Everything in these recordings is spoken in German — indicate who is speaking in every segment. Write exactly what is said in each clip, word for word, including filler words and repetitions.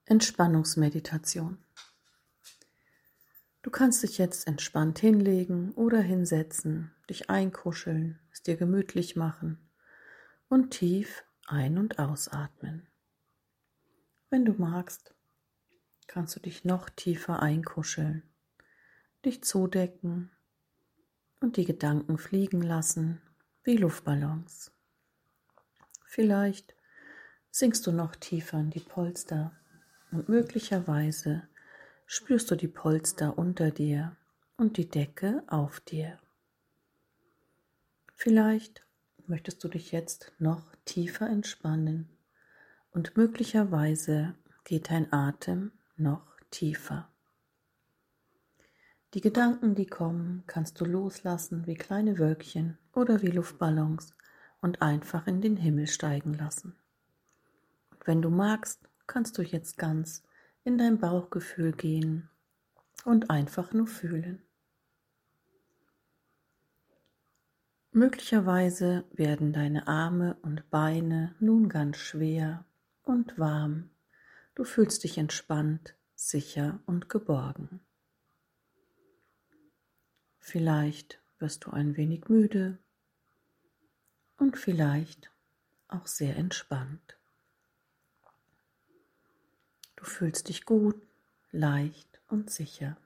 Speaker 1: Entspannungsmeditation. Du kannst dich jetzt entspannt hinlegen oder hinsetzen, dich einkuscheln, es dir gemütlich machen und tief ein- und ausatmen. Wenn du magst, kannst du dich noch tiefer einkuscheln, dich zudecken und die Gedanken fliegen lassen wie Luftballons. Vielleicht sinkst du noch tiefer in die Polster und möglicherweise spürst du die Polster unter dir und die Decke auf dir. Vielleicht möchtest du dich jetzt noch tiefer entspannen und möglicherweise geht dein Atem noch tiefer. Die Gedanken, die kommen, kannst du loslassen wie kleine Wölkchen oder wie Luftballons und einfach in den Himmel steigen lassen. Und wenn du magst, kannst du jetzt ganz in dein Bauchgefühl gehen und einfach nur fühlen. Möglicherweise werden deine Arme und Beine nun ganz schwer und warm. Du fühlst dich entspannt, sicher und geborgen. Vielleicht wirst du ein wenig müde und vielleicht auch sehr entspannt. Du fühlst dich gut, leicht und sicher.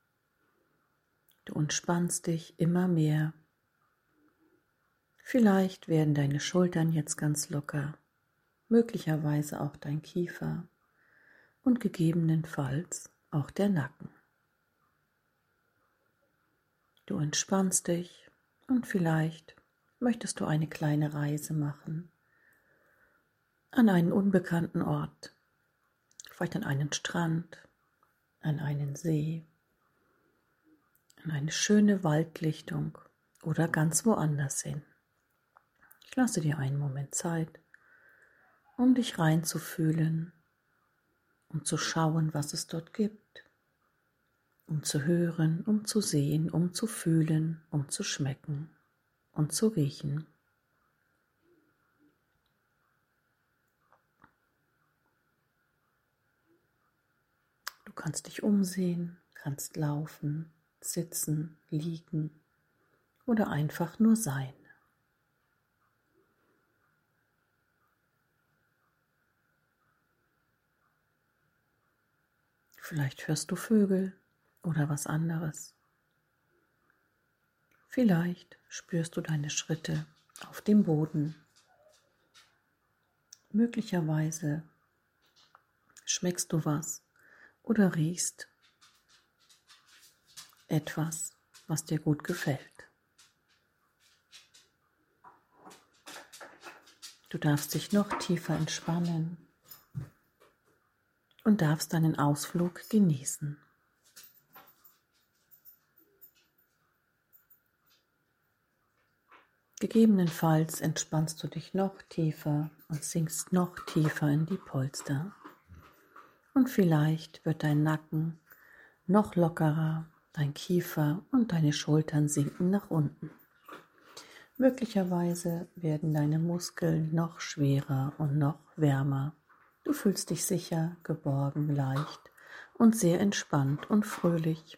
Speaker 1: Du entspannst dich immer mehr. Vielleicht werden deine Schultern jetzt ganz locker, möglicherweise auch dein Kiefer und gegebenenfalls auch der Nacken. Du entspannst dich und vielleicht möchtest du eine kleine Reise machen an einen unbekannten Ort. Vielleicht an einen Strand, an einen See, an eine schöne Waldlichtung oder ganz woanders hin. Ich lasse dir einen Moment Zeit, um dich reinzufühlen, um zu schauen, was es dort gibt, um zu hören, um zu sehen, um zu fühlen, um zu schmecken und zu riechen. Du kannst dich umsehen, kannst laufen, sitzen, liegen oder einfach nur sein. Vielleicht hörst du Vögel oder was anderes. Vielleicht spürst du deine Schritte auf dem Boden. Möglicherweise schmeckst du was oder riechst etwas, was dir gut gefällt. Du darfst dich noch tiefer entspannen und darfst deinen Ausflug genießen. Gegebenenfalls entspannst du dich noch tiefer und sinkst noch tiefer in die Polster. Und vielleicht wird dein Nacken noch lockerer, dein Kiefer und deine Schultern sinken nach unten. Möglicherweise werden deine Muskeln noch schwerer und noch wärmer. Du fühlst dich sicher, geborgen, leicht und sehr entspannt und fröhlich.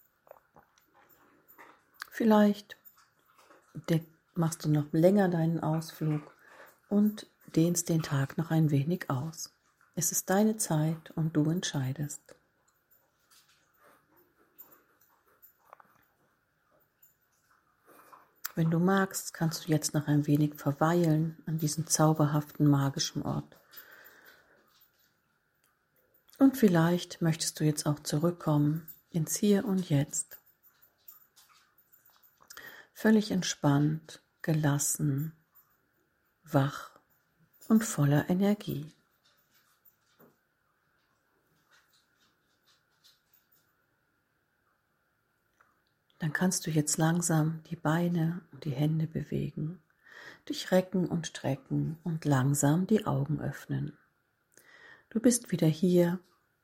Speaker 1: Vielleicht machst du noch länger deinen Ausflug und dehnst den Tag noch ein wenig aus. Es ist deine Zeit und du entscheidest. Wenn du magst, kannst du jetzt noch ein wenig verweilen an diesem zauberhaften, magischen Ort. Und vielleicht möchtest du jetzt auch zurückkommen ins Hier und Jetzt. Völlig entspannt, gelassen, wach und voller Energie. Dann kannst du jetzt langsam die Beine und die Hände bewegen, dich recken und strecken und langsam die Augen öffnen. Du bist wieder hier,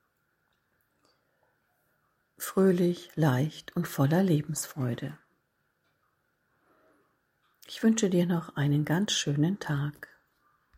Speaker 1: fröhlich, leicht und voller Lebensfreude. Ich wünsche dir noch einen ganz schönen Tag.